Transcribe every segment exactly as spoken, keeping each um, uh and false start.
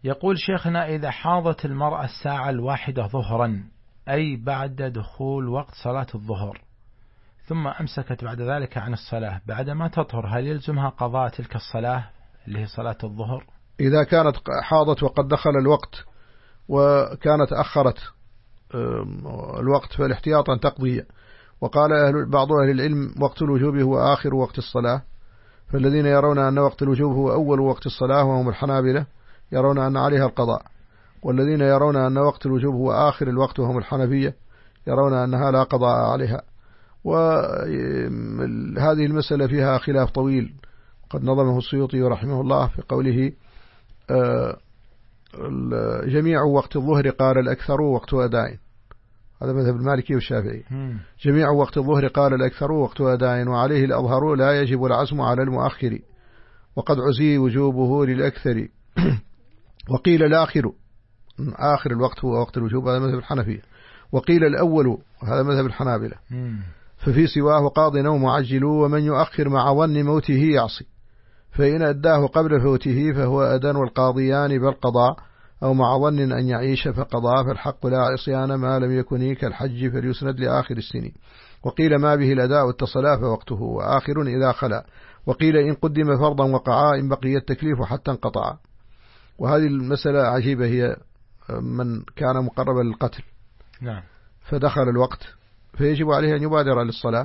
يقول شيخنا: إذا حاضت المرأة الساعة الواحدة ظهرا، أي بعد دخول وقت صلاة الظهر، ثم أمسكت بعد ذلك عن الصلاة بعدما تطهر، هل يلزمها قضاء تلك الصلاة اللي هي صلاة الظهر؟ إذا كانت حاضت وقد دخل الوقت وكانت أخرت الوقت فالاحتياط أن تقضي. وقال أهل بعض أهل العلم: وقت الوجوب هو آخر وقت الصلاة، فالذين يرون أن وقت الوجوب هو أول وقت الصلاة وهم الحنابلة يرون أن عليها القضاء، والذين يرون أن وقت الوجوب هو آخر الوقت وهم الحنفية يرون أنها لا قضاء عليها. وهذه المسألة فيها خلاف طويل قد نظمه السيوطي رحمه الله في قوله: جميع وقت الظهر قال الأكثر وقت أداء، هذا مذهب المالكي والشافعي. جميع وقت الظهر قال الأكثر وقت أداء، وعليه الأظهر لا يجب العزم على المؤخر، وقد عزي وجوبه للأكثر. وقيل الآخر، آخر الوقت هو وقت الوجوب، هذا مذهب الحنفية. وقيل الأول، هذا مذهب الحنابلة. ففي سواه قاض أو معجل، ومن يؤخر مع ظن موته يعصي، فإن أداه قبل فوته فهو أدان، والقاضيان بالقضاء، أو مع ظن أن يعيش فقضاء، فالحق لا عصيان ما لم يكن كالحج فليسند لآخر السنين. وقيل ما به الأداء اتصلا فوقته وآخر إذا خلا. وقيل إن قدم فرضا وقعا، إن بقي التكليف حتى انقطع. وهذه المسألة عجيبة، هي من كان مقربا للقتل نعم فدخل الوقت فيجب عليه أن يبادر للصلاة،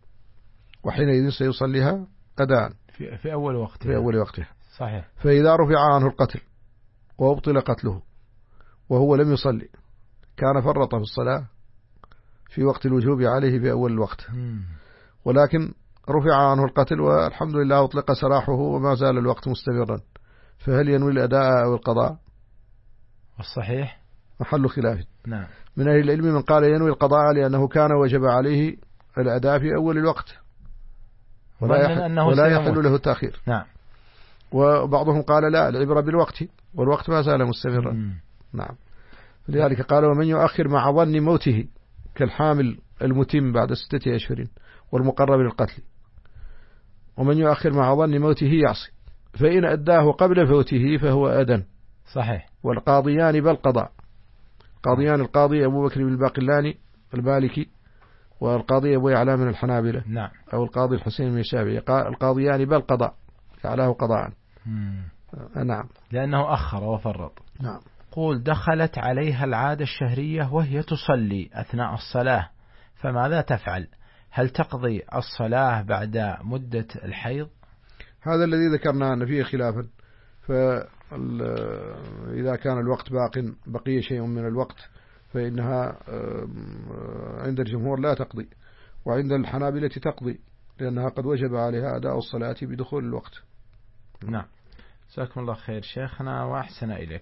وحينئذ سيصليها أداء في, في أول وقتها في أول وقتها صحيح. فإذا رفع عنه القتل وأبطل قتله وهو لم يصلي كان فرط في الصلاة في وقت الوجوب عليه في أول الوقت، ولكن رفع عنه القتل والحمد لله أطلق سراحه وما زال الوقت مستمرا، فهل ينوي الأداء أو القضاء؟ والصحيح محل خلاف. نعم. من أهل العلم من قال ينوي القضاء لأنه كان وجب عليه الأداء في أول الوقت ولا يحل, ولا يحل له التأخير. نعم. وبعضهم قال لا، العبرة بالوقت والوقت ما زال مستمرا. مم. نعم. لذلك قال: ومن يؤخر مع ظن موته كالحامل المتم بعد ستة أشهر والمقرب للقتل. ومن يؤخر مع ظن موته يعصي، فإن أداه قبل فوته فهو أدن. صحيح. والقاضيان بالقضاء، قاضيان القاضي أبو بكر بن الباقلاني المالكي، والقاضي أبو يعلى من الحنابلة. نعم. أو القاضي الحسين من الشافعي، القاضيان بالقضاء يعلاه قضاء. نعم. لأنه أخر وفرط. نعم. قول: دخلت عليها العادة الشهرية وهي تصلي أثناء الصلاة، فماذا تفعل؟ هل تقضي الصلاة بعد مدة الحيض؟ هذا الذي ذكرنا أن فيه خلافا، فإذا كان الوقت باق بقي شيء من الوقت فإنها عند الجمهور لا تقضي، وعند الحنابلة تقضي لأنها قد وجب عليها أداء الصلاة بدخول الوقت. نعم. جزاكم الله خير شيخنا وأحسن إليك.